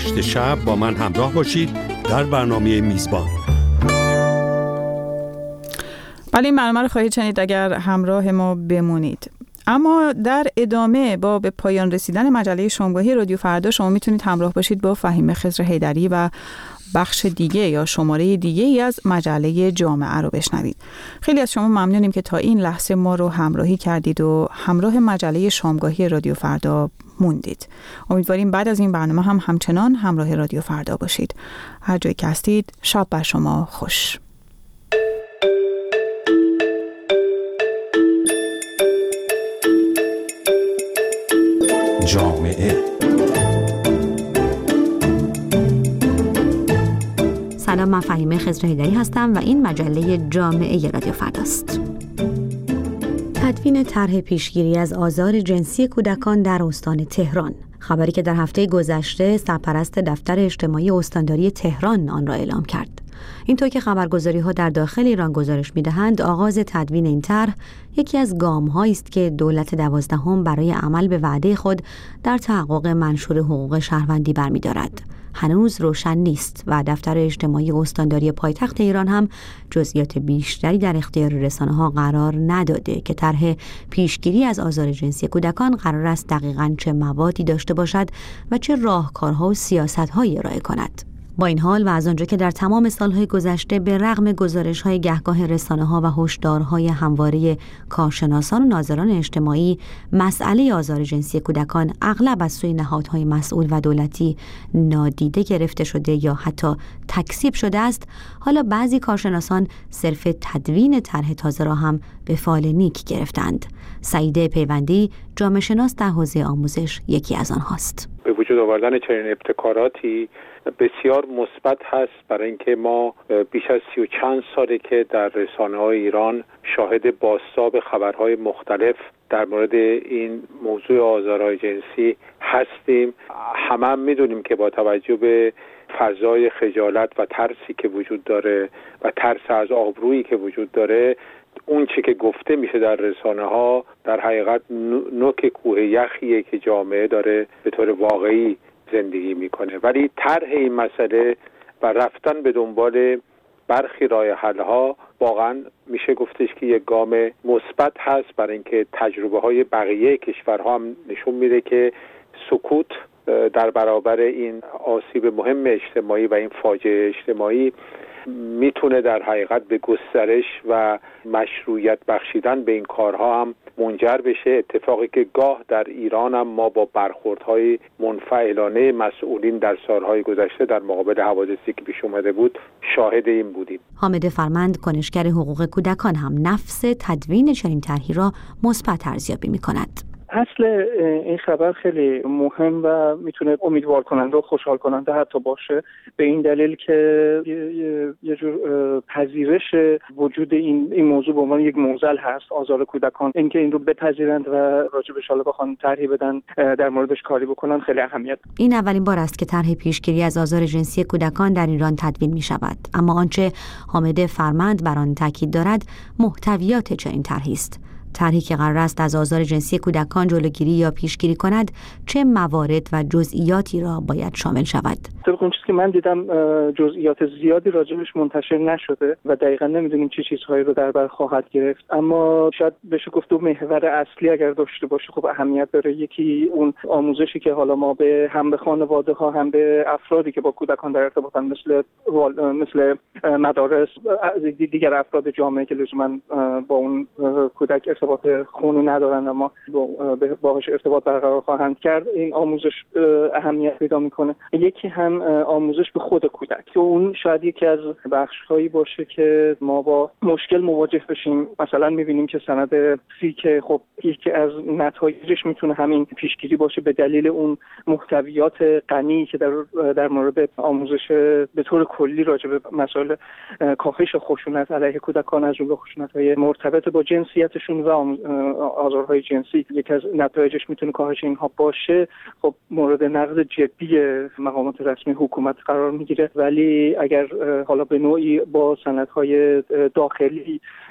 8 شب با من همراه باشید در برنامه میزبان. بله، این برنامه رو خواهید شنید اگر همراه ما بمونید. اما در ادامه با به پایان رسیدن مجله شامگاهی رادیو فردا شما میتونید همراه باشید با فهیمه خضر حیدری و بخش دیگه یا شماره دیگه ای از مجله جامعه رو بشنوید. خیلی از شما ممنونیم که تا این لحظه ما رو همراهی کردید و همراه مجله شامگاهی رادیو فردا موندید. امیدواریم بعد از این برنامه هم همچنان همراه رادیو فردا باشید. هر جایی که هستید شب بر شما خوش. جامعه. سلام، من فهیمه خضر حیدری هستم و این مجله جامعه رادیو فرداست. تدوین طرح پیشگیری از آزار جنسی کودکان در استان تهران. خبری که در هفته گذشته سرپرست دفتر اجتماعی استانداری تهران آن را اعلام کرد. اینطور که خبرگزاری‌ها در داخل ایران گزارش می‌دهند، آغاز تدوین این طرح یکی از گام‌هایی است که دولت 12 برای عمل به وعده خود در تحقق منشور حقوق شهروندی برمی‌دارد. هنوز روشن نیست و دفتر اجتماعی استانداری پایتخت ایران هم جزئیات بیشتری در اختیار رسانه‌ها قرار نداده که طرح پیشگیری از آزار جنسی کودکان قرار است دقیقاً چه موادی داشته باشد و چه راهکارها و سیاست‌هایی ارائه کند. با این حال و از آنجا که در تمام سالهای گذشته به رغم گزارش‌های گهگاه رسانه‌ها و هشدارهای همواره کارشناسان و ناظران اجتماعی، مسئله آزار جنسی کودکان اغلب از سوی نهادهای مسئول و دولتی نادیده گرفته شده یا حتی تکذیب شده است، حالا بعضی کارشناسان صرف تدوین طرح تازه را هم به فال نیک گرفتند. سعیده پیوندی، جامعه شناس در حوزه آموزش، یکی از آنهاست. به وجود آوردن چنین ابتکاراتی بسیار مثبت هست، برای اینکه ما بیش از 30 و چند ساله که در رسانه‌های ایران شاهد بازتاب خبرهای مختلف در مورد این موضوع آزارهای جنسی هستیم. همه میدونیم که با توجه به فضای خجالت و ترسی که وجود داره و ترس از آبرویی که وجود داره، اون چی که گفته میشه در رسانه‌ها در حقیقت نوک کوه یخیه که جامعه داره به طور واقعی زندگی میکنه. ولی طرح این مسئله و رفتن به دنبال برخی راه حل‌ها واقعا میشه گفتش که یک گام مثبت هست، برای اینکه تجربه های بقیه کشورها هم نشون میده که سکوت در برابر این آسیب مهم اجتماعی و این فاجعه اجتماعی میتونه در حقیقت به گسترش و مشروعیت بخشیدن به این کارها هم منجر بشه. اتفاقی که گاه در ایران هم ما با برخوردهای منفعلانه مسئولین در سالهای گذشته در مقابل حوادثی که پیش اومده بود شاهد این بودیم. حامد فرمند، کنشگر حقوق کودکان، هم نفس تدوین چنین طرحی را مثبت ارزیابی می‌کند. اصل این خبر خیلی مهم و میتونه امیدوار کننده و خوشحال کننده حتی باشه، به این دلیل که یه جور پذیرش وجود این موضوع به عنوان یک معضل هست، آزار کودکان. اینکه این رو بپذیرند و راجبش حالا بخوان طرحی بدن، در موردش کاری بکنن، خیلی اهمیت. این اولین بار است که طرح پیشگیری از آزار جنسی کودکان در ایران تدوین می شود، اما آنچه حامد فرمند بر آن تاکید دارد محتویات چنین طرحی است. طرحی که قرار است از آزار جنسی کودکان جلوگیری یا پیشگیری کند چه موارد و جزئیاتی را باید شامل شود؟ طبق اون چیزی که من دیدم جزئیات زیادی راجبش منتشر نشده و دقیقاً نمیدونیم چه چیزهایی رو در بر خواهد گرفت، اما شاید بشه گفت دو محور اصلی اگر داشته باشه خب اهمیت داره. یکی اون آموزشی که حالا ما هم به خانواده ها هم به افرادی که با کودکان در ارتباطن مثل مدارس، دیگر افراد جامعه که لزوما با اون کودک ارتباط خونی ندارن اما باهاش ارتباط برقرار خواهند کرد، این آموزش اهمیت پیدا میکنه. یکی هم آموزش به خود کودک که اون شاید یکی از بخش‌هایی باشه که ما با مشکل مواجه بشیم. مثلا می‌بینیم که سند سی که خب یکی از نتایجش میتونه همین پیشگیری باشه به دلیل اون محتویات غنی که در مورد آموزش به طور کلی راجع به مسائل کاهش خشونت علیه کودکان، از جمله خشونت‌های مرتبط با جنسیتشون و آزارهای جنسی، یکی از نتایجش میتونه کاهش اینها باشه. خب مورد نقد جدی مقامات رسمی حکومت قرار میگیره، ولی اگر حالا به نوعی با سندهای داخلی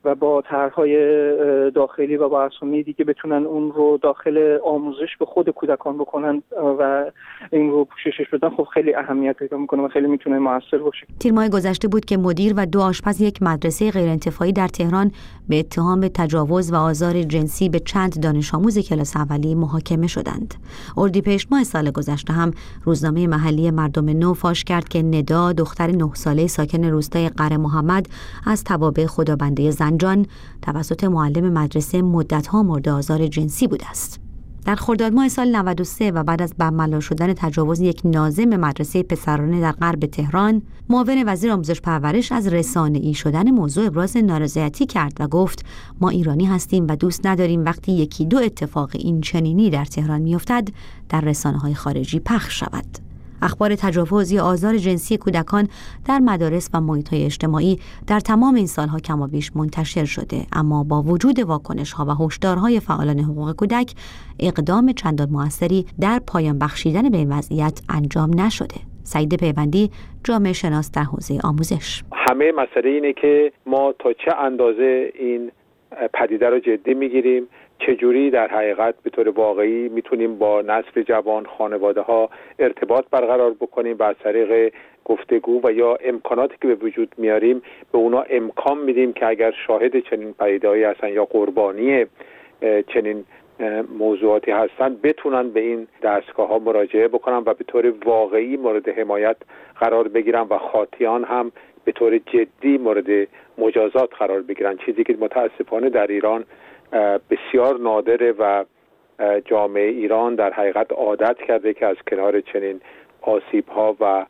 و با طرح‌های داخلی و با اسامی دیگه بتونن اون رو داخل آموزش به خود کودکان بکنن و این رو پوششش بدن، خب خیلی اهمیت پیدا میکنه و خیلی میتونه موثر باشه. تیر ماه گذشته بود که مدیر و 2 آشپز یک مدرسه غیرانتفاعی در تهران به اتهام تجاوز و آزار جنسی به چند دانش آموز کلاس اولی محاکمه شدند. اردیبهشت ماه سال گذشته هم روزنامه محلی مردم نو فاش کرد که ندا، دختر 9 ساله ساکن روستای قره محمد از توابع خدابنده زنجان توسط معلم مدرسه مدت‌ها مورد آزار جنسی بوده است. در خرداد ماه سال 93 و بعد از برملا شدن تجاوز یک ناظم مدرسه پسرانه در غرب تهران، معاون وزیر آموزش پرورش از رسانه‌ای شدن موضوع ابراز نارضایتی کرد و گفت ما ایرانی هستیم و دوست نداریم وقتی 1-2 اتفاق این چنینی در تهران میافتد در رسانه‌های خارجی پخش شود. اخبار تجاوز یا آزار جنسی کودکان در مدارس و محیط‌های اجتماعی در تمام این سالها کمابیش منتشر شده، اما با وجود واکنش‌ها و هشدارهای فعالان حقوق کودک اقدام چندان موثری در پایان بخشیدن به این وضعیت انجام نشده. سعید پیوندی، جامعه شناس در حوزه آموزش: همه مسئله اینه که ما تا چه اندازه این پدیده رو جدی میگیریم، چجوری در حقیقت به طور واقعی میتونیم با نسل جوان، خانواده ها ارتباط برقرار بکنیم و از طریق گفتگو و یا امکاناتی که به وجود میاریم به اونا امکان میدیم که اگر شاهد چنین پدیده‌ای هستن یا قربانی چنین موضوعاتی هستن بتونن به این دستگاه ها مراجعه بکنن و به طور واقعی مورد حمایت قرار بگیرن و خاطیان هم به طور جدی مورد مجازات قرار بگیرن، چیزی که متاسفانه در ایران بسیار نادره و جامعه ایران در حقیقت عادت کرده که از کنار چنین آسیب‌ها و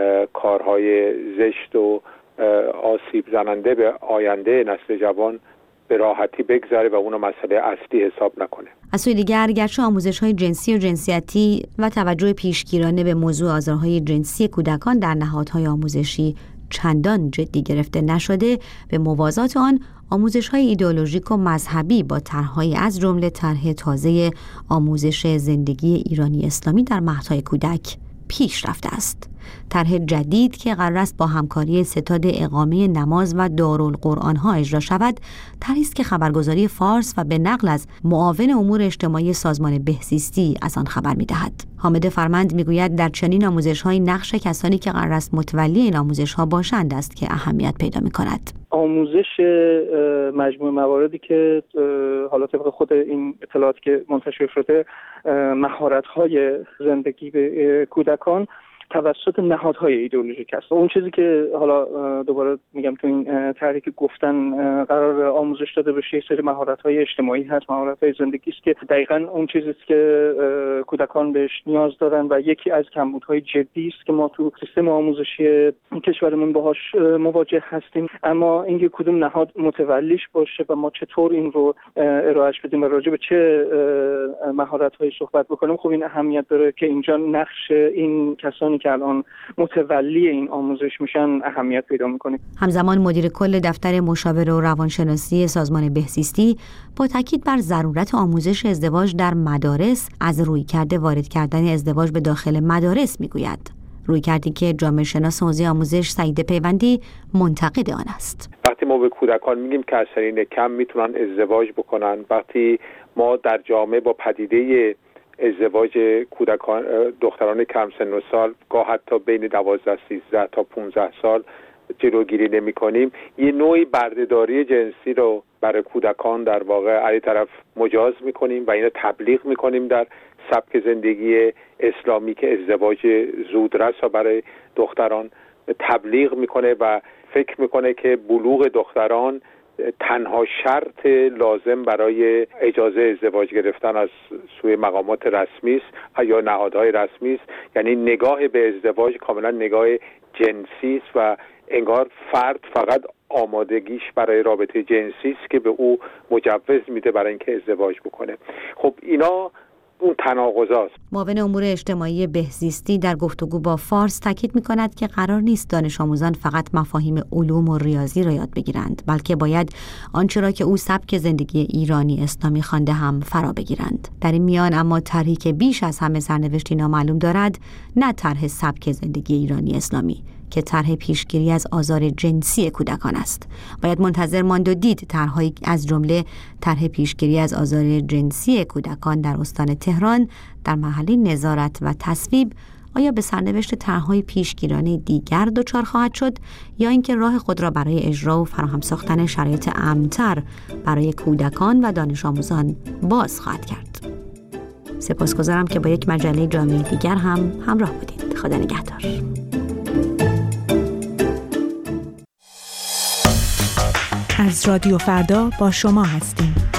کارهای زشت و آسیب زننده به آینده نسل جوان به راحتی بگذاره و اونو مسئله اصلی حساب نکنه. از سوی دیگر گرچه آموزش‌های جنسی و جنسیتی و توجه پیشگیرانه به موضوع آزارهای جنسی کودکان در نهادهای آموزشی چندان جدی گرفته نشده، به موازات آن آموزش‌های ایدئولوژیک و مذهبی با طرح‌هایی از جمله طرح تازه آموزش زندگی ایرانی اسلامی در مهدهای کودک پیش رفته است. طرح جدید که قرار است با همکاری ستاد اقامه نماز و دارالقرآن‌ها اجرا شود، طرحی است که خبرگزاری فارس و به نقل از معاون امور اجتماعی سازمان بهزیستی از آن خبر می‌دهد. حامد فرمند می‌گوید در چنین آموزش‌های نقش کسانی که قرار است متولی این آموزش‌ها باشند است که اهمیت پیدا می‌کند. آموزش مجموع مواردی که حالا طبق خود این اطلاعاتی که منتشر شده مهارت‌های زندگی به کودکان توسط نهادهای ایدئولوژیک است. اون چیزی که حالا دوباره میگم تو این طرحی که گفتن قرار آموزش داده بشه یه سری مهارت‌های اجتماعی هست، مهارت‌های زندگی است که دقیقاً اون چیزی است که کودکان بهش نیاز دارن و یکی از کمبودهای جدی است که ما تو سیستم آموزشی کشورمون باهاش مواجه هستیم. اما اینکه کدوم نهاد متولیش باشه و ما چطور این رو ارائهش بدیم و راجع به چه مهارت‌هایی صحبت بکنیم، خب این اهمیت داره که اینجا نقش این کسانی که الان متولی این آموزش میشن اهمیت پیدا میکنه. همزمان مدیر کل دفتر مشاوره و روانشناسی سازمان بهزیستی با تاکید بر ضرورت آموزش ازدواج در مدارس از رویکرد وارد کردن ازدواج به داخل مدارس میگوید. رویکردی که جامعه شناس حوزه آموزش سعید پیوندی منتقد آن است. وقتی ما به کودکان میگیم که از سن کم میتونن ازدواج بکنن، وقتی ما در جامعه با پدیده ازدواج کودکان دختران کم سن و سال گاه حتی بین 12 13 تا 15 سال جلوگیری نمی‌کنیم، یه نوعی بردهداری جنسی رو برای کودکان در واقع علی طرف مجاز می‌کنیم و اینو تبلیغ می‌کنیم در سبک زندگی اسلامی که ازدواج زودرس رو برای دختران تبلیغ می‌کنه و فکر می‌کنه که بلوغ دختران تنها شرط لازم برای اجازه ازدواج گرفتن از سوی مقامات رسمی است یا نهادهای رسمی است. یعنی نگاه به ازدواج کاملا نگاه جنسی است و انگار فرد فقط آمادگیش برای رابطه جنسی است که به او مجوز میده برای اینکه ازدواج بکنه. خب اینا اون تناقضاست. معاون امور اجتماعی بهزیستی در گفتگو با فارس تاکید می‌کند که قرار نیست دانش آموزان فقط مفاهیم علوم و ریاضی را یاد بگیرند، بلکه باید آنچه را که او سبک زندگی ایرانی اسلامی خوانده هم فرا بگیرند. در این میان اما طرحی که بیش از همه سرنوشتی نامعلوم دارد، نه طرح سبک زندگی ایرانی اسلامی که طرح پیشگیری از آزار جنسی کودکان است. باید منتظر ماند و دید طرح‌هایی از جمله طرح پیشگیری از آزار جنسی کودکان در استان تهران در مرحله نظارت و تصویب آیا به سرنوشت طرح‌های پیشگیرانه دیگر دچار خواهد شد یا اینکه راه خود را برای اجرا و فراهم ساختن شرایط امن‌تر برای کودکان و دانش آموزان باز خواهد کرد. سپاسگزارم که با یک مجله جامعه دیگر هم همراه بودید. خدا نگهدار. از رادیو فردا با شما هستیم.